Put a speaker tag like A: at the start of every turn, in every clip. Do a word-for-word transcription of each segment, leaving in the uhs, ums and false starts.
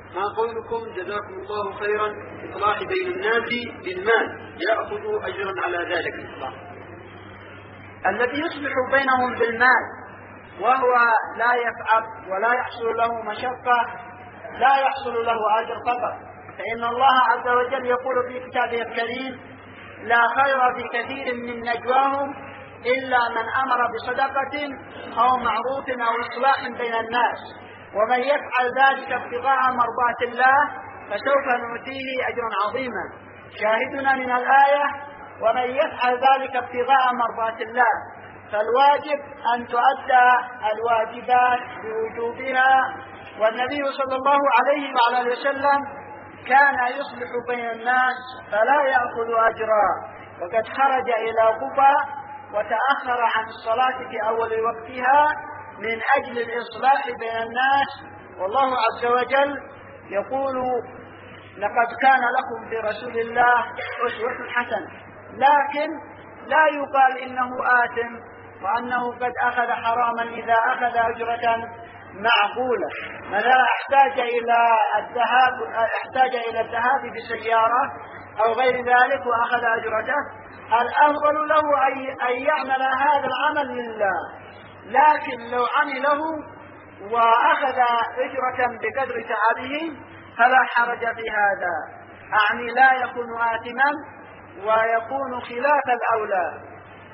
A: ما قولكم جزاكم الله خيرا إصلاح بين الناس بالمال يأخذ أجرا على ذلك الإصلاح؟
B: الذي يصلح بينهم بالمال وهو لا يفعل ولا يحصل له مشقة لا يحصل له أجر فقط، فإن الله عز وجل يقول في كتابه الكريم: لا خير في كثير من نجواهم إلا من أمر بصدقة أو معروف أو إصلاح بين الناس، ومن يفعل ذلك ابتغاء مرضات الله فسوف نؤتيه أجرا عظيما. شاهدنا من الآية: ومن يفعل ذلك ابتغاء مرضات الله، فالواجب أن تؤدى الواجبات بوجوبها. والنبي صلى الله عليه وعلى وسلم كان يصلح بين الناس فلا يأخذ أجرا، وقد خرج إلى قباء وتأخر عن الصلاة في أول وقتها من أجل الإصلاح بين الناس. والله عز وجل يقول: لقد كان لكم في رسول الله أسوة حسنة، لكن لا يقال إنه آثم وأنه قد أخذ حراما إذا أخذ أجرة معقولة. ماذا احتاج إلى الذهاب احتاج إلى الذهاب بسيارة أو غير ذلك وأخذ أجرته، الأفضل له أن يعمل هذا العمل لله، لكن لو عمله وأخذ أجرة بقدر تعبه فلا حرج في هذا، أعني لا يكون آثما ويكون خلاف الأولى.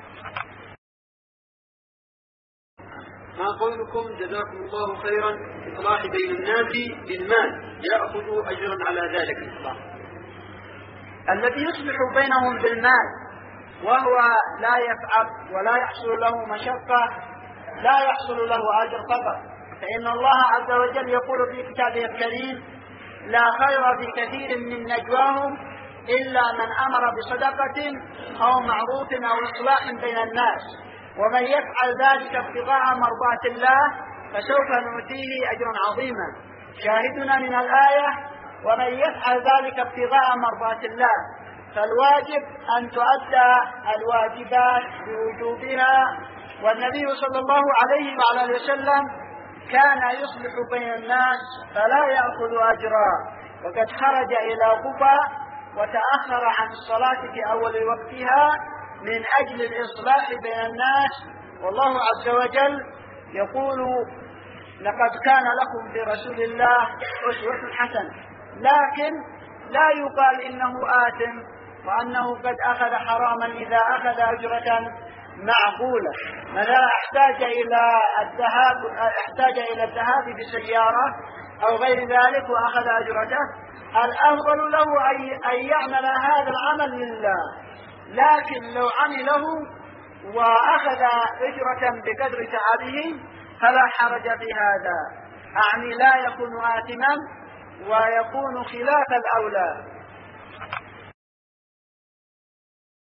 A: ما قولكم جزاكم الله خيرا إصلاح بين الناس بالمال يأخذ أجرا على ذلك الإصلاح؟
B: الذي يصلح بينهم بالمال وهو لا يفعل ولا يحصل له مشقة لا يحصل له أجر فقط، فإن الله عز وجل يقول في كتابه الكريم: لا خير في كثير من نجواهم إلا من أمر بصدقة أو معروف أو إصلاح بين الناس، ومن يفعل ذلك ابتغاء مرضات الله فسوف نؤتيه أجرا عظيما. شاهدنا من الآية: ومن يفعل ذلك ابتغاء مرضات الله، فالواجب أن تؤدى الواجبات بوجوبها. والنبي صلى الله عليه وعلى وسلم كان يصلح بين الناس فلا يأخذ أجرا، وقد خرج إلى قباء وتأخر عن الصلاة في أول وقتها من أجل الإصلاح بين الناس. والله عز وجل يقول: لقد كان لكم في رسول الله أسوة حسنة، لكن لا يقال إنه آثم وأنه قد أخذ حراما إذا أخذ أجرة معقولة. ماذا احتاج إلى الذهاب احتاج إلى الذهاب بسيارة أو غير ذلك وأخذ أجرته، الأفضل له أن يعمل هذا العمل لله، لكن لو عمله وأخذ أجرة بقدر تعبه فلا حرج في هذا، أعني لا يكون آثما ويكون خلاف الأولى.